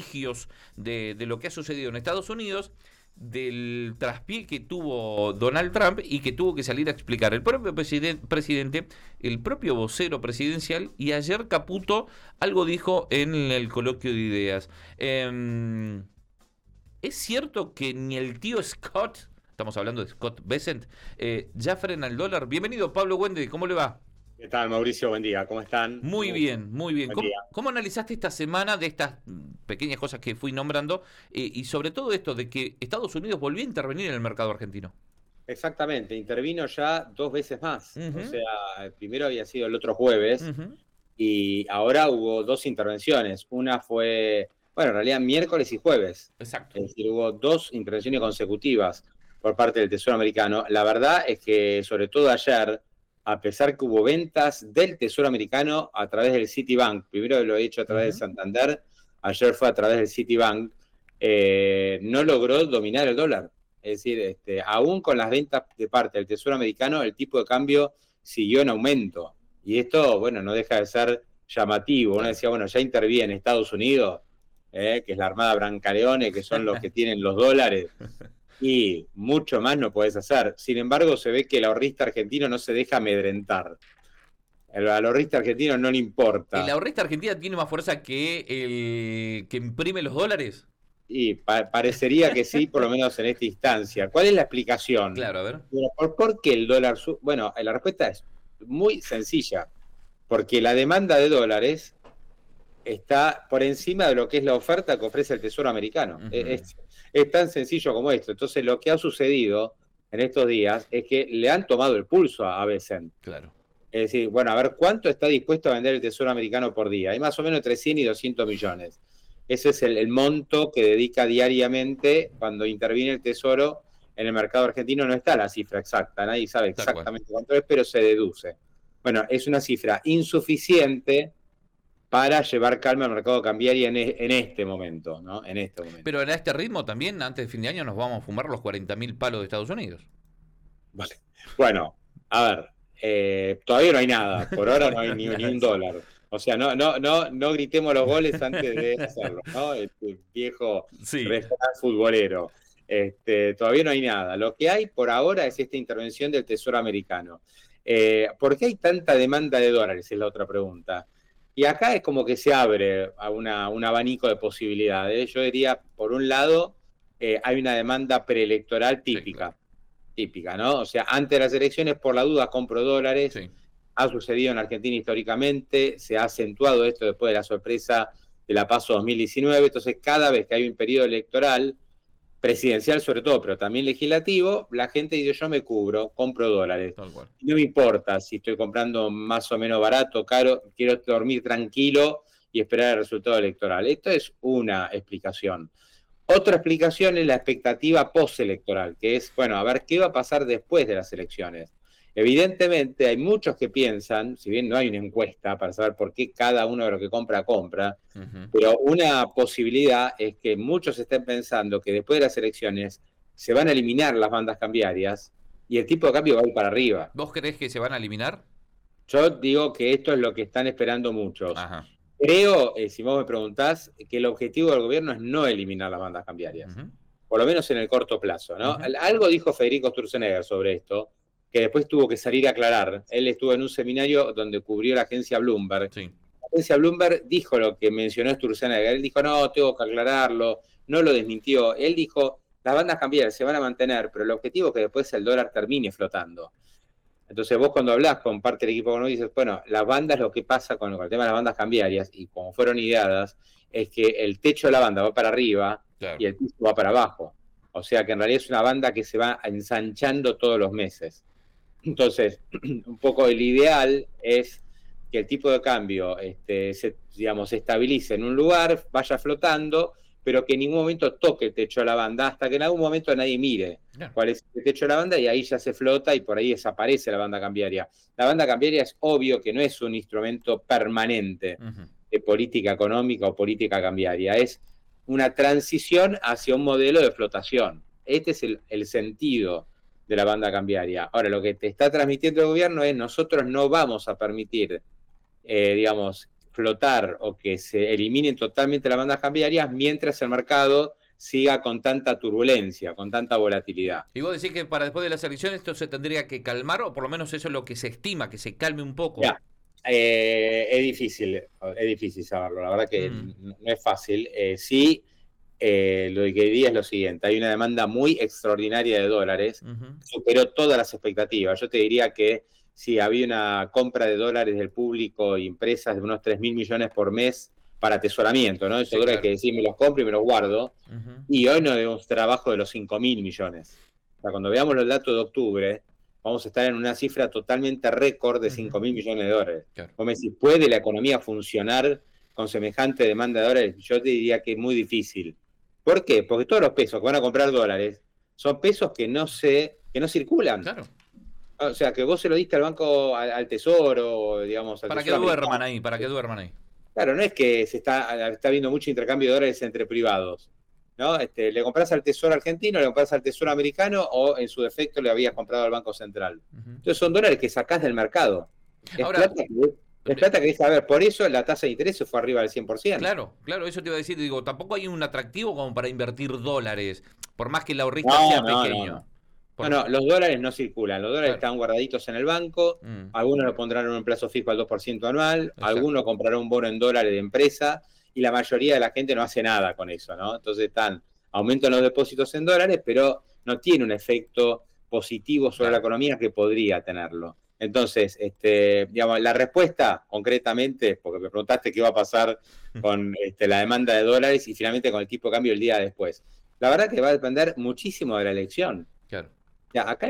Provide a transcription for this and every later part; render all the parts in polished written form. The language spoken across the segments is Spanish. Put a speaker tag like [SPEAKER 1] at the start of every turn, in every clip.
[SPEAKER 1] vestigios de lo que ha sucedido en Estados Unidos, del traspié que tuvo Donald Trump y que tuvo que salir a explicar el propio presidente, el propio vocero presidencial, y ayer Caputo algo dijo en el coloquio de ideas. ¿Es cierto que ni el tío Scott, estamos hablando de Scott Bessent, ya frena el dólar? Bienvenido, Pablo Wende, ¿cómo le va?
[SPEAKER 2] ¿Qué tal, Mauricio? Buen día, ¿cómo están?
[SPEAKER 1] Muy bien, muy bien.
[SPEAKER 2] Buen
[SPEAKER 1] ¿Cómo,
[SPEAKER 2] día.
[SPEAKER 1] cómo analizaste esta semana de estas pequeñas cosas que fui nombrando y sobre todo esto de que Estados Unidos volvió a intervenir en el mercado argentino?
[SPEAKER 2] Exactamente, intervino ya 2 veces más. O
[SPEAKER 1] Ujú,
[SPEAKER 2] sea, el primero había sido el otro jueves
[SPEAKER 1] ujú.
[SPEAKER 2] y ahora hubo 2 intervenciones. Una fue, bueno, en realidad miércoles y jueves.
[SPEAKER 1] Exacto.
[SPEAKER 2] Es decir, hubo 2 intervenciones consecutivas por parte del Tesoro americano. La verdad es que, sobre todo ayer, a pesar que hubo ventas del Tesoro americano a través del Citibank, primero lo he hecho a través de
[SPEAKER 1] Ujú.
[SPEAKER 2] Santander, ayer fue a través del Citibank, no logró dominar el dólar. Es decir, aún con las ventas de parte del Tesoro americano, el tipo de cambio siguió en aumento. Y esto, bueno, no deja de ser llamativo. Uno
[SPEAKER 1] Claro.
[SPEAKER 2] decía, bueno, ya interviene Estados Unidos, que es la Armada Brancaleone, que son los que tienen los dólares, y mucho más no podés hacer. Sin embargo, se ve que el ahorrista argentino no se deja amedrentar. Al ahorrista argentino no le
[SPEAKER 1] ¿El
[SPEAKER 2] importa.
[SPEAKER 1] ahorrista argentina tiene más fuerza que el que imprime los dólares?
[SPEAKER 2] Y parecería que sí, por lo menos en esta instancia. ¿Cuál es la explicación?
[SPEAKER 1] Claro, a ver.
[SPEAKER 2] Bueno, ¿por qué el dólar sube? Bueno, la respuesta es muy sencilla. Porque la demanda de dólares está por encima de lo que es la oferta que ofrece el Tesoro americano.
[SPEAKER 1] Ujú.
[SPEAKER 2] Es tan sencillo como esto. Entonces, lo que ha sucedido en estos días es que le han tomado el pulso a Besen.
[SPEAKER 1] Claro.
[SPEAKER 2] Es decir, bueno, a ver, ¿cuánto está dispuesto a vender el Tesoro americano por día? Hay más o menos entre 100 y 200 millones. Ese es el monto que dedica diariamente cuando interviene el Tesoro en el mercado argentino. No está la cifra exacta, nadie sabe
[SPEAKER 1] Tal cual.
[SPEAKER 2] exactamente cuánto es, pero se deduce. Bueno, es una cifra insuficiente para llevar calma al mercado cambiario en este momento, ¿no? En este momento.
[SPEAKER 1] Pero a este ritmo también, antes de fin de año, nos vamos a fumar los 40.000 palos de Estados Unidos.
[SPEAKER 2] Vale. Bueno, a ver, todavía no hay nada, por ahora no hay ni un
[SPEAKER 1] Sí.
[SPEAKER 2] dólar. O sea, no gritemos los goles antes de hacerlo, ¿no? El viejo
[SPEAKER 1] Sí.
[SPEAKER 2] refrán futbolero. Todavía no hay nada. Lo que hay por ahora es esta intervención del Tesoro americano. ¿Por qué hay tanta demanda de dólares? Es la otra pregunta. Y acá es como que se abre a un abanico de posibilidades. Yo diría, por un lado, hay una demanda preelectoral
[SPEAKER 1] Sí, claro.
[SPEAKER 2] típica, ¿no? O sea, antes de las elecciones, por la duda, compro dólares.
[SPEAKER 1] Sí.
[SPEAKER 2] Ha sucedido en Argentina históricamente, se ha acentuado esto después de la sorpresa de la PASO 2019. Entonces, cada vez que hay un periodo electoral, presidencial sobre todo, pero también legislativo, la gente dice, yo me cubro, compro dólares.
[SPEAKER 1] Tal cual.
[SPEAKER 2] No me importa si estoy comprando más o menos barato, caro, quiero dormir tranquilo y esperar el resultado electoral. Esto es una explicación. Otra explicación es la expectativa postelectoral, que es, bueno, a ver qué va a pasar después de las elecciones. Evidentemente hay muchos que piensan, si bien no hay una encuesta para saber por qué cada uno de los que compra,
[SPEAKER 1] Ujú.
[SPEAKER 2] pero una posibilidad es que muchos estén pensando que después de las elecciones se van a eliminar las bandas cambiarias y el tipo de cambio va a ir para arriba.
[SPEAKER 1] ¿Vos creés que se van a eliminar?
[SPEAKER 2] Yo digo que esto es lo que están esperando muchos.
[SPEAKER 1] Ajá.
[SPEAKER 2] Creo, si vos me preguntás, que el objetivo del gobierno es no eliminar las bandas cambiarias,
[SPEAKER 1] Ujú,
[SPEAKER 2] por lo menos en el corto plazo, ¿no?
[SPEAKER 1] ujú.
[SPEAKER 2] Algo dijo Federico Sturzenegger sobre esto, que después tuvo que salir a aclarar. Él estuvo en un seminario donde cubrió la agencia Bloomberg.
[SPEAKER 1] Sí.
[SPEAKER 2] La agencia Bloomberg dijo lo que mencionó Sturzenegger. Él dijo, no, tengo que aclararlo, no lo desmintió. Él dijo, las bandas cambiarias se van a mantener, pero el objetivo es que después el dólar termine flotando. Entonces vos cuando hablás con parte del equipo económico dices, bueno, las bandas, lo que pasa con el tema de las bandas cambiarias, y como fueron ideadas, es que el techo de la banda va para arriba
[SPEAKER 1] Claro.
[SPEAKER 2] y el piso va para abajo. O sea que en realidad es una banda que se va ensanchando todos los meses. Entonces, un poco el ideal es que el tipo de cambio digamos, se estabilice en un lugar, vaya flotando, pero que en ningún momento toque el techo de la banda, hasta que en algún momento nadie mire
[SPEAKER 1] Claro.
[SPEAKER 2] cuál es el techo de la banda y ahí ya se flota y por ahí desaparece la banda cambiaria. La banda cambiaria es obvio que no es un instrumento permanente
[SPEAKER 1] Ujú.
[SPEAKER 2] de política económica o política cambiaria, es una transición hacia un modelo de flotación. Este es el sentido de la banda cambiaria. Ahora, lo que te está transmitiendo el gobierno es nosotros no vamos a permitir, digamos, flotar o que se eliminen totalmente las bandas cambiarias mientras el mercado siga con tanta turbulencia, con tanta volatilidad.
[SPEAKER 1] Y vos decís que para después de las elecciones esto se tendría que calmar, o por lo menos eso es lo que se estima, que se calme un poco.
[SPEAKER 2] Ya, es difícil saberlo, la verdad que no es fácil. Sí, lo que diría es lo siguiente, hay una demanda muy extraordinaria de dólares, superó todas las expectativas. Yo te diría que sí, había una compra de dólares del público y empresas de unos 3.000 millones por mes para atesoramiento, ¿no? Eso claro. Hay que decir, me los compro y me los guardo. Y hoy no debemos trabajo de los 5.000 millones. O sea, cuando veamos los datos de octubre, vamos a estar en una cifra totalmente récord de 5.000 millones de dólares. Claro. Como si puede la economía funcionar con semejante demanda de dólares, yo te diría que es muy difícil. ¿Por qué? Porque todos los pesos que van a comprar dólares son pesos que no circulan.
[SPEAKER 1] Claro.
[SPEAKER 2] O sea, que vos se lo diste al banco, al tesoro, digamos.
[SPEAKER 1] Para que duerman ahí, para que duerman ahí.
[SPEAKER 2] Claro, no es que se está habiendo mucho intercambio de dólares entre privados, ¿no? Le compras al tesoro argentino, le compras al tesoro americano, o en su defecto le habías comprado al Banco Central. Entonces son dólares que sacás del mercado. Ahora, es plata que deja, a ver, por eso la tasa de interés se fue arriba del 100%.
[SPEAKER 1] Claro, eso te iba a decir, digo, tampoco hay un atractivo como para invertir dólares, por más que el ahorrista sea pequeño.
[SPEAKER 2] No, los dólares no circulan, los dólares están guardaditos en el banco, algunos lo pondrán en un plazo fijo al 2% anual, algunos comprarán un bono en dólares de empresa, y la mayoría de la gente no hace nada con eso, ¿no? Entonces aumentan los depósitos en dólares, pero no tiene un efecto positivo sobre la economía que podría tenerlo. Entonces, digamos, la respuesta concretamente, porque me preguntaste qué va a pasar con la demanda de dólares y finalmente con el tipo de cambio el día después. La verdad que va a depender muchísimo de la elección.
[SPEAKER 1] Claro.
[SPEAKER 2] Ya, acá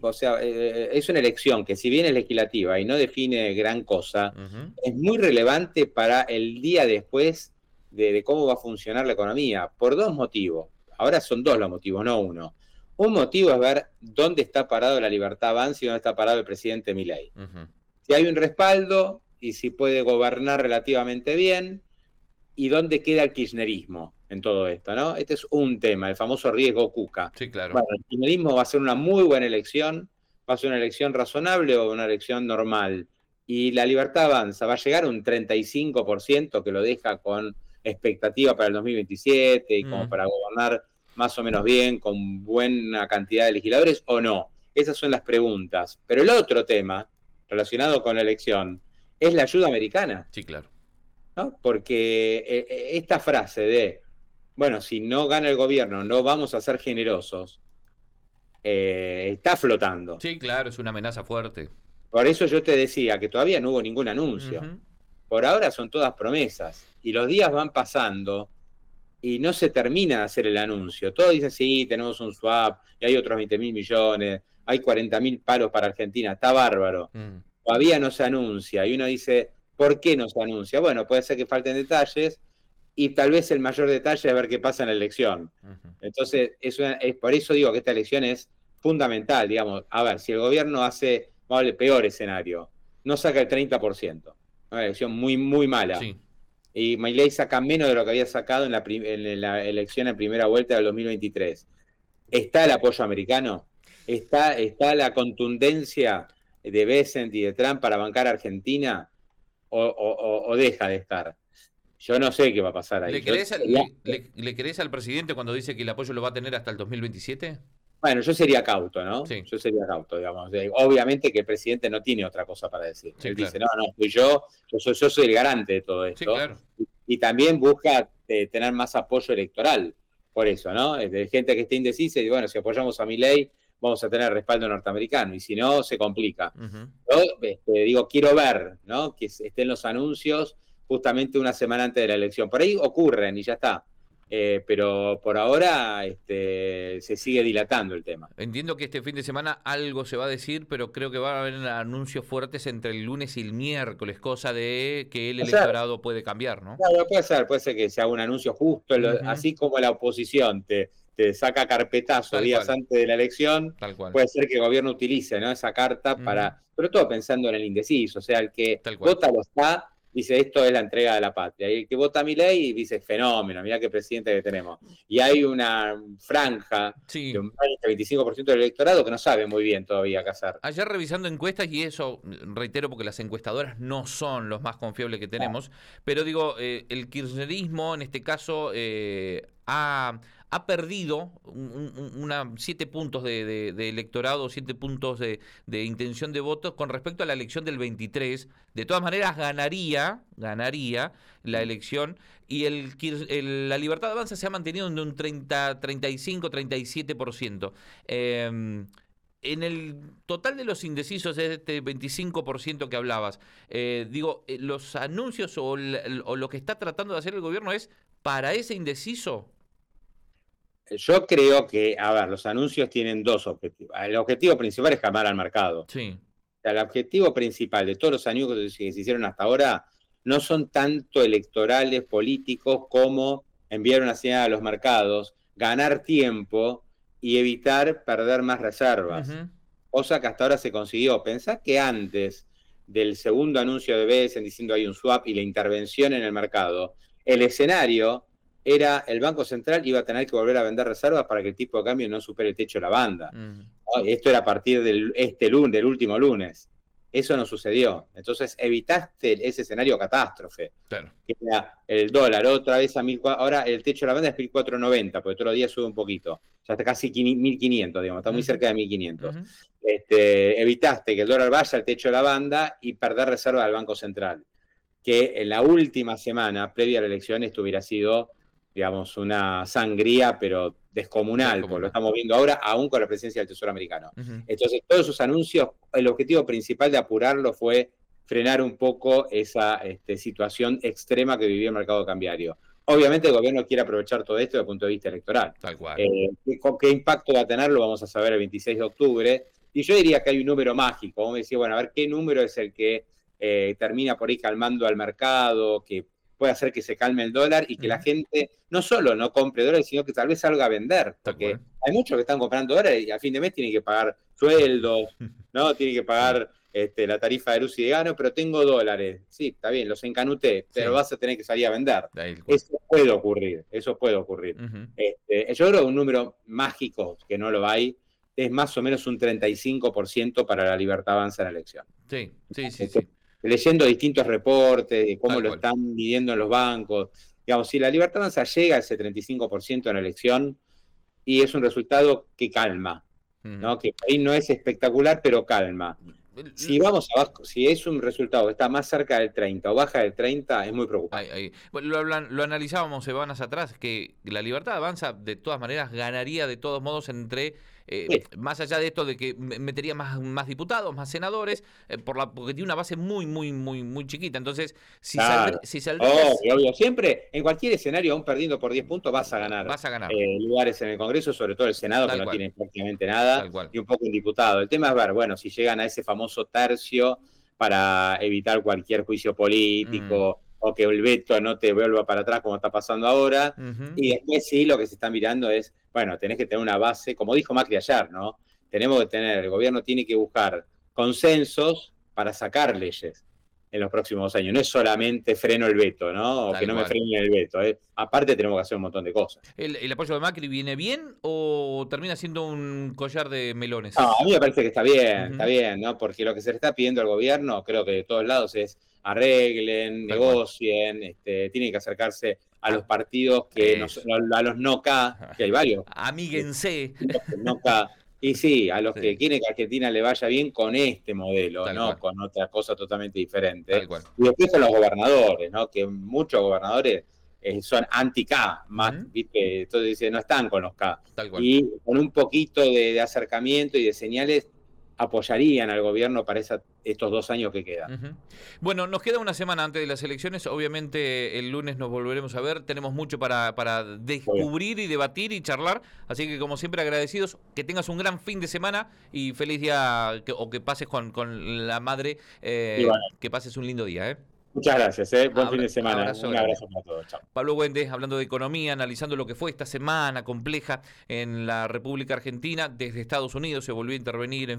[SPEAKER 2] es una elección que si bien es legislativa y no define gran cosa, es muy relevante para el día después de cómo va a funcionar la economía, por dos motivos. Ahora son dos los motivos, no uno. Un motivo es ver dónde está parado la Libertad Avanza y dónde está parado el presidente Milei. Si hay un respaldo y si puede gobernar relativamente bien, y dónde queda el kirchnerismo en todo esto, ¿no? Este es un tema, el famoso riesgo Cuca.
[SPEAKER 1] Sí, claro.
[SPEAKER 2] Bueno, el kirchnerismo va a ser una muy buena elección, va a ser una elección razonable o una elección normal. Y la Libertad Avanza va a llegar a un 35% que lo deja con expectativa para el 2027 y como para gobernar más o menos bien, con buena cantidad de legisladores, o no. Esas son las preguntas. Pero el otro tema relacionado con la elección es la ayuda americana.
[SPEAKER 1] Sí, claro.
[SPEAKER 2] ¿No? Porque esta frase de, bueno, si no gana el gobierno, no vamos a ser generosos, está flotando.
[SPEAKER 1] Sí, claro, es una amenaza fuerte.
[SPEAKER 2] Por eso yo te decía que todavía no hubo ningún anuncio. Por ahora son todas promesas. Y los días van pasando y no se termina de hacer el anuncio. Todos dicen, sí, tenemos un swap, y hay otros 20.000 millones, hay 40.000 paros para Argentina, está bárbaro. Todavía no se anuncia. Y uno dice, ¿por qué no se anuncia? Bueno, puede ser que falten detalles y tal vez el mayor detalle es ver qué pasa en la elección. Entonces, es por eso digo que esta elección es fundamental, digamos. A ver, si el gobierno hace, vamos a ver, el peor escenario, no saca el 30%, una elección muy, muy mala. Sí. Y Milei saca menos de lo que había sacado en la elección en primera vuelta del 2023. ¿Está el apoyo americano? ¿Está la contundencia de Bessent y de Trump para bancar a Argentina? O deja de estar. Yo no sé qué va a pasar ahí.
[SPEAKER 1] ¿Le crees al presidente cuando dice que el apoyo lo va a tener hasta el 2027?
[SPEAKER 2] Bueno, yo sería cauto, ¿no? Sí. Yo sería cauto, digamos. Obviamente que el presidente no tiene otra cosa para decir. Sí, él dice, no, yo soy el garante de todo esto. Sí, claro. Y también busca tener más apoyo electoral por eso, ¿no? De gente que esté indecisa y bueno, si apoyamos a Milei, vamos a tener respaldo norteamericano, y si no, se complica. Yo digo, quiero ver, ¿no? Que estén los anuncios justamente una semana antes de la elección. Por ahí ocurren y ya está. Pero por ahora se sigue dilatando el tema.
[SPEAKER 1] Entiendo que este fin de semana algo se va a decir, pero creo que va a haber anuncios fuertes entre el lunes y el miércoles, cosa de que el electorado puede cambiar, ¿no?
[SPEAKER 2] Claro, puede ser que se haga un anuncio justo, así como la oposición te saca carpetazo días antes de la elección, puede ser que el gobierno utilice, ¿no? Esa carta para, sobre todo pensando en el indeciso, o sea, el que vota lo está dice, esto es la entrega de la patria. Y el que vota a Milei dice, fenómeno, mirá qué presidente que tenemos. Y hay una franja de un 20-25% del electorado que no sabe muy bien todavía qué hacer.
[SPEAKER 1] Ayer revisando encuestas, y eso reitero porque las encuestadoras no son los más confiables que tenemos, pero digo, el kirchnerismo en este caso ha perdido 7 puntos de electorado, 7 puntos de intención de voto con respecto a la elección del 23. De todas maneras, ganaría la elección, y la Libertad Avanza se ha mantenido en un 35-37%. En el total de los indecisos, de este 25% que hablabas, los anuncios o lo que está tratando de hacer el gobierno es para ese indeciso.
[SPEAKER 2] Yo creo que, a ver, los anuncios tienen dos objetivos. El objetivo principal es calmar al mercado.
[SPEAKER 1] Sí.
[SPEAKER 2] O sea, el objetivo principal de todos los anuncios que se hicieron hasta ahora no son tanto electorales, políticos, como enviar una señal a los mercados, ganar tiempo y evitar perder más reservas. Cosa que hasta ahora se consiguió. Pensá que antes del segundo anuncio de BES diciendo hay un swap y la intervención en el mercado, el escenario era el Banco Central iba a tener que volver a vender reservas para que el tipo de cambio no supere el techo de la banda. Esto era a partir del último lunes. Eso no sucedió. Entonces evitaste ese escenario catástrofe.
[SPEAKER 1] Claro. Que
[SPEAKER 2] era el dólar otra vez a 1.400. Ahora el techo de la banda es 1.490, porque todos los días sube un poquito. Ya está casi 1.500, digamos. Está muy cerca de 1.500. Evitaste que el dólar vaya al techo de la banda y perder reserva del Banco Central. Que en la última semana, previa a la elección, esto hubiera sido, digamos, una sangría, pero descomunal, porque lo estamos viendo ahora, aún con la presencia del Tesoro americano. Entonces, todos esos anuncios, el objetivo principal de apurarlo fue frenar un poco esa situación extrema que vivía el mercado cambiario. Obviamente el gobierno quiere aprovechar todo esto desde el punto de vista electoral.
[SPEAKER 1] Tal cual.
[SPEAKER 2] ¿Qué impacto va a tener? Lo vamos a saber el 26 de octubre. Y yo diría que hay un número mágico. Vamos a decir, bueno, a ver qué número es el que termina por ahí calmando al mercado, que puede hacer que se calme el dólar y que la gente no solo no compre dólares, sino que tal vez salga a vender. Porque hay muchos que están comprando dólares y a fin de mes tienen que pagar sueldos, ¿no? Tienen que pagar la tarifa de luz y de gas, pero tengo dólares. Sí, está bien, los encanuté, pero vas a tener que salir a vender. Eso puede ocurrir. Yo creo que un número mágico, que no lo hay, es más o menos un 35% para la Libertad Avanza en la elección.
[SPEAKER 1] Sí.
[SPEAKER 2] Leyendo distintos reportes de cómo lo están midiendo en los bancos. Digamos, si la Libertad Avanza llega a ese 35% en la elección, y es un resultado que calma, ¿no? Que ahí no es espectacular, pero calma. Si vamos abajo, si es un resultado que está más cerca del 30 o baja del 30, es muy preocupante.
[SPEAKER 1] Bueno, lo analizábamos semanas atrás, que la Libertad Avanza de todas maneras ganaría de todos modos entre... más allá de esto de que metería más diputados, más senadores, porque tiene una base muy chiquita. Entonces, si saldría...
[SPEAKER 2] Obvio. Siempre, en cualquier escenario, aún perdiendo por 10 puntos, vas a ganar. Lugares en el Congreso, sobre todo el Senado, que no tiene prácticamente nada, y un poco en diputado. El tema es ver, bueno, si llegan a ese famoso tercio para evitar cualquier juicio político, o que el veto no te vuelva para atrás como está pasando ahora. Y después sí, lo que se está mirando es, bueno, tenés que tener una base, como dijo Macri ayer, ¿no? El gobierno tiene que buscar consensos para sacar leyes en los próximos años. No es solamente freno el veto, ¿no? O que no me frenen el veto. Aparte tenemos que hacer un montón de cosas.
[SPEAKER 1] ¿El apoyo de Macri viene bien o termina siendo un collar de melones?
[SPEAKER 2] No, a mí me parece que está bien, ¿no? Porque lo que se le está pidiendo al gobierno, creo que de todos lados, es arreglen, negocien, tienen que acercarse a los partidos a los no-K, que hay varios.
[SPEAKER 1] Amíguense.
[SPEAKER 2] No-K. Y sí, a los que quieren que Argentina le vaya bien con este modelo, con otra cosa totalmente diferente. Y después son los gobernadores, ¿no? Que muchos gobernadores son anti-K, ¿viste? Entonces dicen, no están con los K. Y con un poquito de acercamiento y de señales apoyarían al gobierno para estos 2 años que quedan.
[SPEAKER 1] Bueno, nos queda una semana antes de las elecciones. Obviamente el lunes nos volveremos a ver. Tenemos mucho para descubrir y debatir y charlar. Así que, como siempre, agradecidos. Que tengas un gran fin de semana y feliz día, que pases con la madre. Que pases un lindo día,
[SPEAKER 2] Muchas gracias, buen fin de semana. Un abrazo para todos. Chao.
[SPEAKER 1] Pablo Güendes, hablando de economía, analizando lo que fue esta semana compleja en la República Argentina. Desde Estados Unidos se volvió a intervenir en